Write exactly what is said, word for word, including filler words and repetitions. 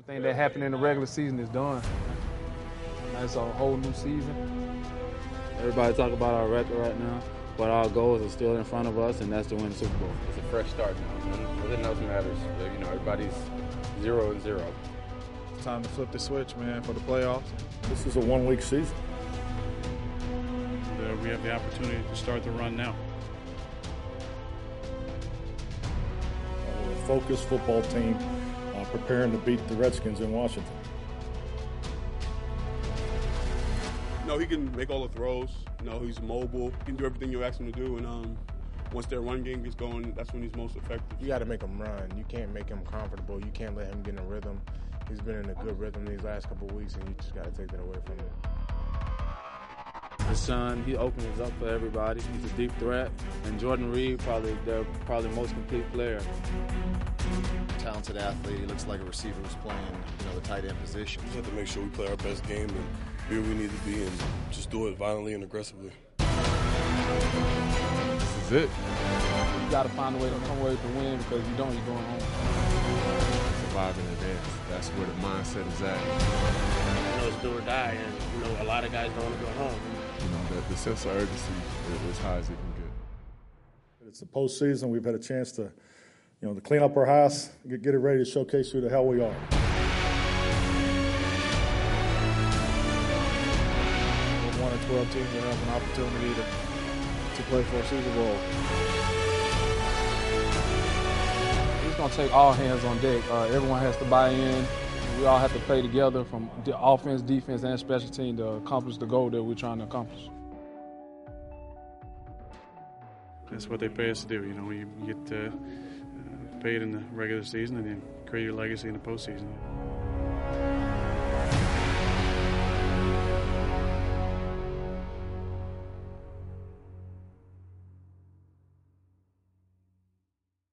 Everything that happened in the regular season is done. Now it's a whole new season. Everybody talk about our record right now, but our goals are still in front of us, and that's to win the Super Bowl. It's a fresh start now. Nothing else matters. You know, everybody's zero and zero. It's time to flip the switch, man, for the playoffs. This is a one-week season. And, uh, we have the opportunity to start the run now. Uh, we're a focused football team uh, preparing to beat the Redskins in Washington. No, he can make all the throws. You know, he's mobile. He can do everything you ask him to do. And um, once their run game gets going, that's when he's most effective. You got to make him run. You can't make him comfortable. You can't let him get in a rhythm. He's been in a good rhythm these last couple of weeks, and you just got to take that away from him. His son, he opens up for everybody. He's a deep threat. And Jordan Reed, probably their probably most complete player. Talented athlete. He looks like a receiver who's playing, you know, the tight end position. We just have to make sure we play our best game and be where we need to be and just do it violently and aggressively. This is it. You got to find a way to come away with the win, because if you don't, you're going home. Survive in advance. That's where the mindset is at. You know, it's do or die, and you know, a lot of guys don't want to go home. You know, the, the sense of urgency is as high as it can get. It's the postseason. We've had a chance to, you know, to clean up our house, get, get it ready to showcase who the hell we are. one of twelve teams that have an opportunity to, to play for a Super Bowl. It's going to take all hands on deck. Uh, everyone has to buy in. We all have to play together from the offense, defense, and special team to accomplish the goal that we're trying to accomplish. That's what they pay us to do. You know, you get uh, paid in the regular season and then create your legacy in the postseason.